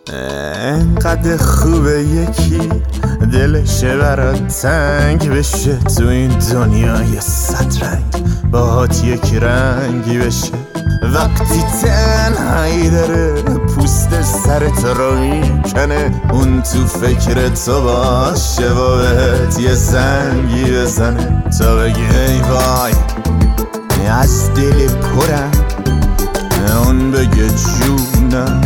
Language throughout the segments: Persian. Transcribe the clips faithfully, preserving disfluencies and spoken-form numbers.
انقدر خوبه یکی دلشه برات تنگ بشه، تو این دنیای صد رنگ باهات یک رنگی بشه. وقتی تنهایی داره پوست سرت رو میکنه، اون تو فکر تو باشه و بهت یه زنگی بزنه. تو بگی ای وای از دل پرم، اون بگه جونم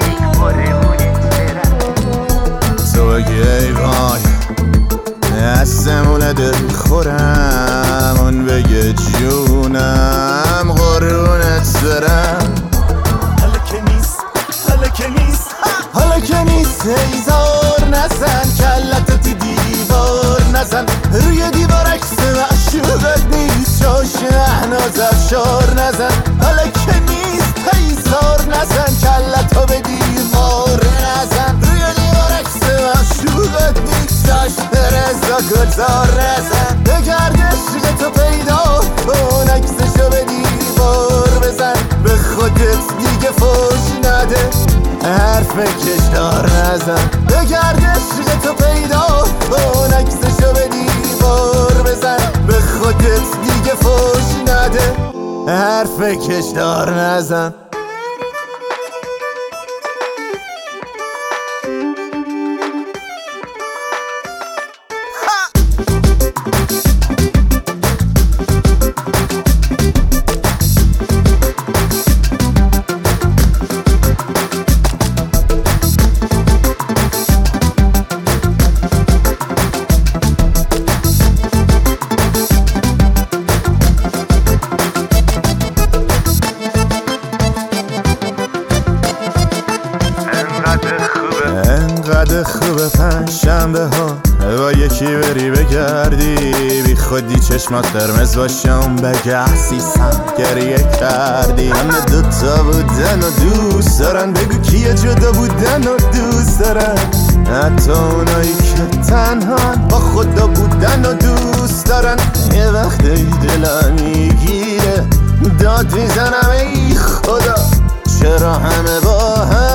تو بگی ای وای اسمونه دل خورم، اون بگه جونم قرونت برم. حالا که نیست حالا که نیست حالا که نیست هیزار نزن، کلتو تو دیوار نزن، روی دیوار عکس معشوقت نیست، جا شهناز افشار نزن. حالا که نیست هیزار نزن، کلتو به دیوار نزن، روی دیوار عکس معشوقت نیست، جاش رضا گلزار نزن. بگرد عشقتو پیدا کن، عکسشو به دیوار بزن، به خودت دیگه فوش نده، حرف کشدار نزن. بگرد عشقتو پیدا کن، عکسشو به دیوار بزن، به خودت دیگه فوش نده، حرف کشدار نزن. انقدر خوبه پنجشنبه ها با یکی بری بگردی، بی خودی چشمات قرمز باشم بگه احسیسم گریه کردی. همه دوتا بودن و دوست دارن، بگو کیه جدا بودن و دوست دارن، حتی اونایی که تنها با خدا بودن و دوست دارن. یه وقتی دلم میگیره داد میزنم ای خدا، چرا همه با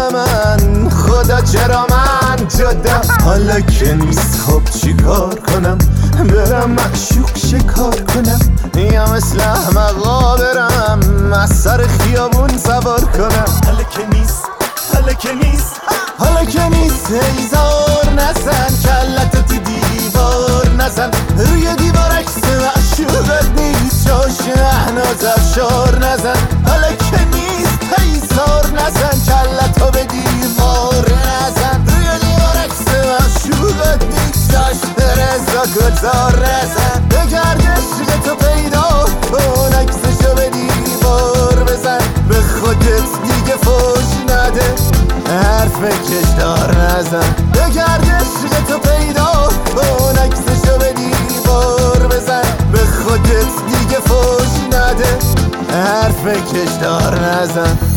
همن، خدا چرا من جدا. حالا که نیست خب چی کار کنم، برم معشوق شکار کنم، یا مثل احمقا برم از سر خیابون سوار کنم. حالا که نیست حالا که نیست حالا که نیست هیزار نزن، کلتو تو دیوار نزن، روی دیوار عکس معشوقت نیست، جا شهناز افشار نزن. حالا که نیست هیزار نزن، کلتو به دیوار نزن، روی دیوار عکس معشوقت نیست، جاش رضا گلزار نزن. بگرد عشقتو پیدا کن، عکسشو به دیوار بزن، به خودت دیگه فوش نده، حرف کشدار نزن. بگرد عشقتو پیدا کن، عکسشو به دیوار بزن، به خودت دیگه فوش نده، حرف کشدار نزن.